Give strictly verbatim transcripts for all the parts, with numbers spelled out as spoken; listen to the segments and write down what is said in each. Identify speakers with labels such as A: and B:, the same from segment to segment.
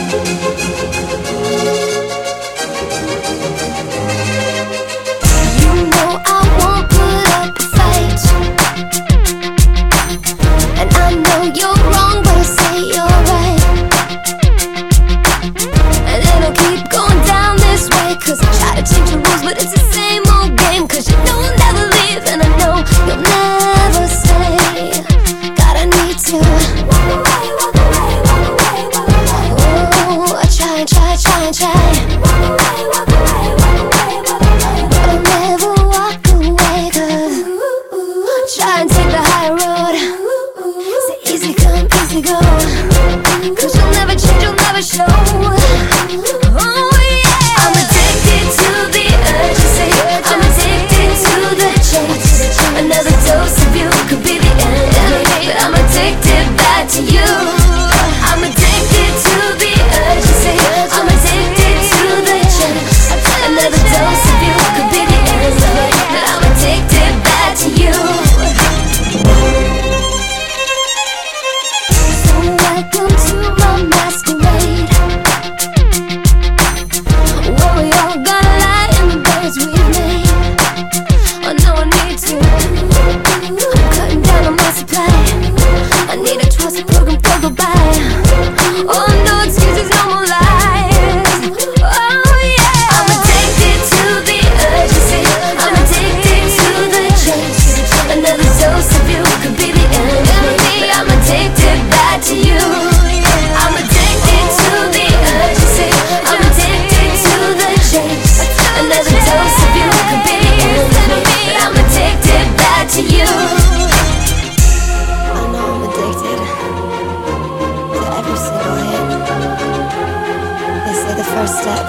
A: first step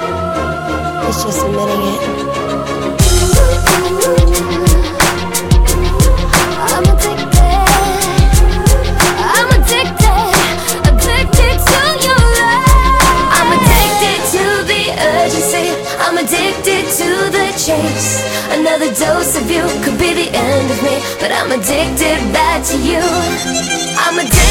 A: is just admitting it. I'm addicted. I'm addicted. Addicted to your love. I'm addicted to the urgency. I'm addicted to the chase. Another dose of you could be the end of me, but I'm addicted back to you. I'm addicted.